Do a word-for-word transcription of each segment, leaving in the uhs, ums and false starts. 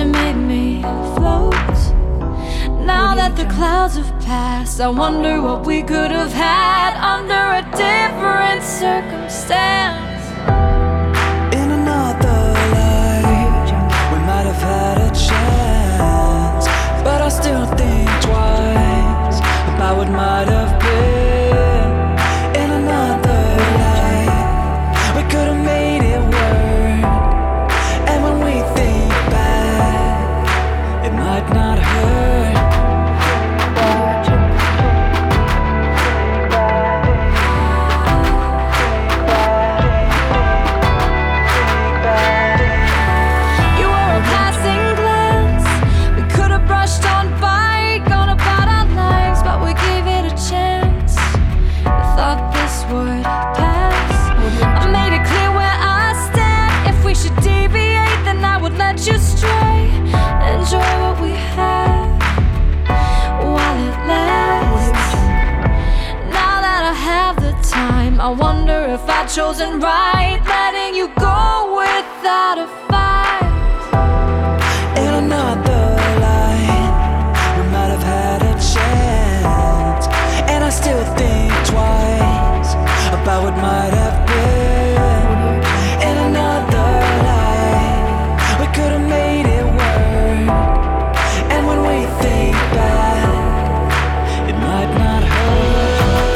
you made me float. Now that the clouds have passed, I wonder what we could have had under a different circumstance. In another life, we might have had a chance, but I still think twice about what might have been. In another life, we could have made it work, and when we think back, it might not hurt. You stray, enjoy what we have while it lasts. Now that I have the time, I wonder if I've chosen right, letting you go without a fight. In another life, we might have had a chance, and I still think twice about what might have been. In another life, we could have made it work, and when we think back, it might not hurt.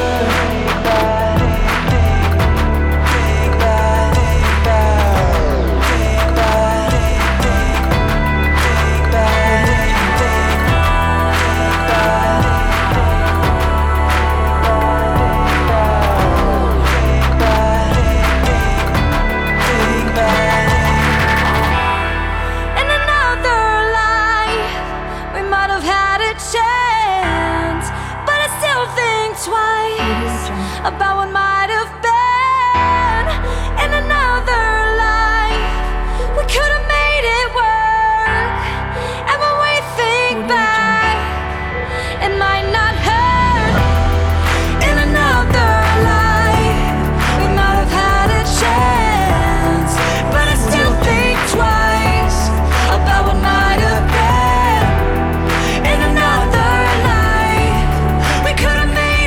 Think back, think back, think back, think back, think back, think back, think back. Twice about what might have been. In another life, we could have made it work, and when we think back, it might not hurt. In another life, we might have had a chance, but I still think twice about what might have been. In another life, we could have made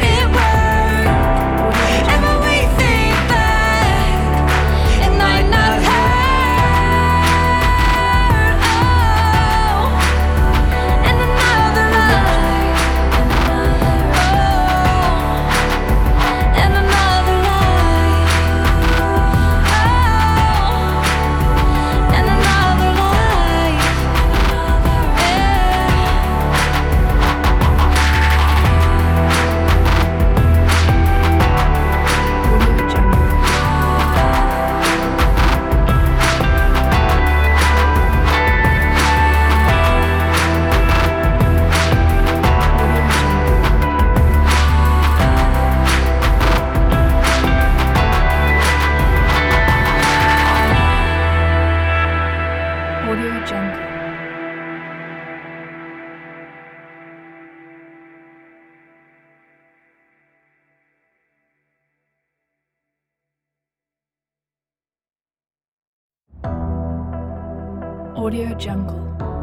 Audio Jungle.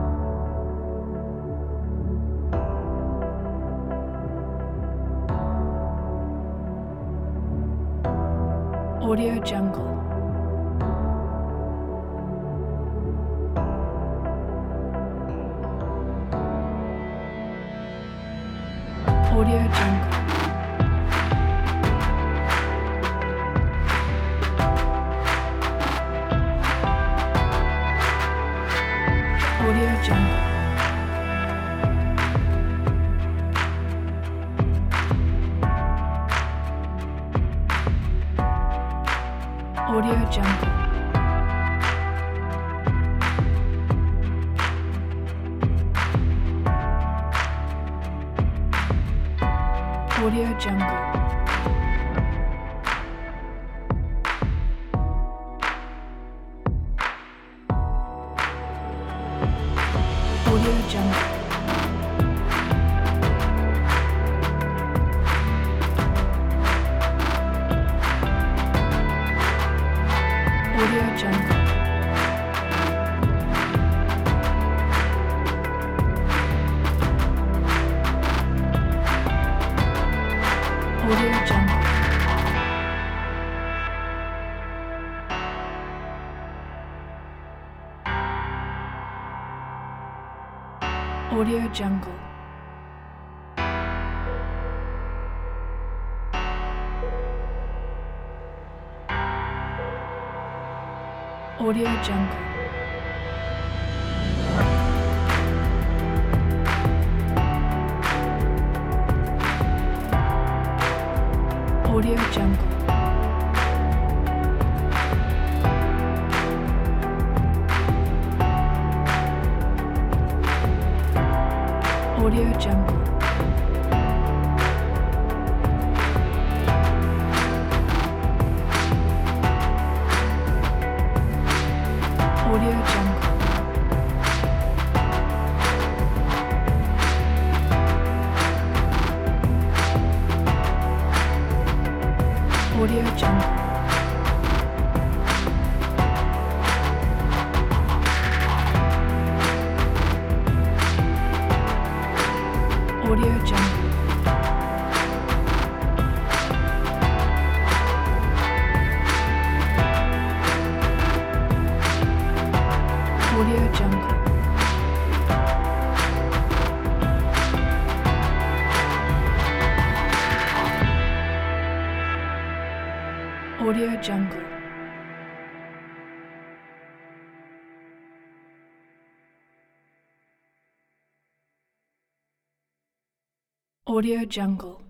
Audio Jungle. Audio Jungle. Audio Jungle. Audio Jungle. Audio Jungle. Audio Jungle. Audio Jungle. Audio Jungle. Audio Jungle. Audio Jungle. Audio Jungle. Audio Jungle. Audio Jungle. Audio Jungle. Audio Jungle. Audio Jungle. Audio Jungle. Audio Jungle.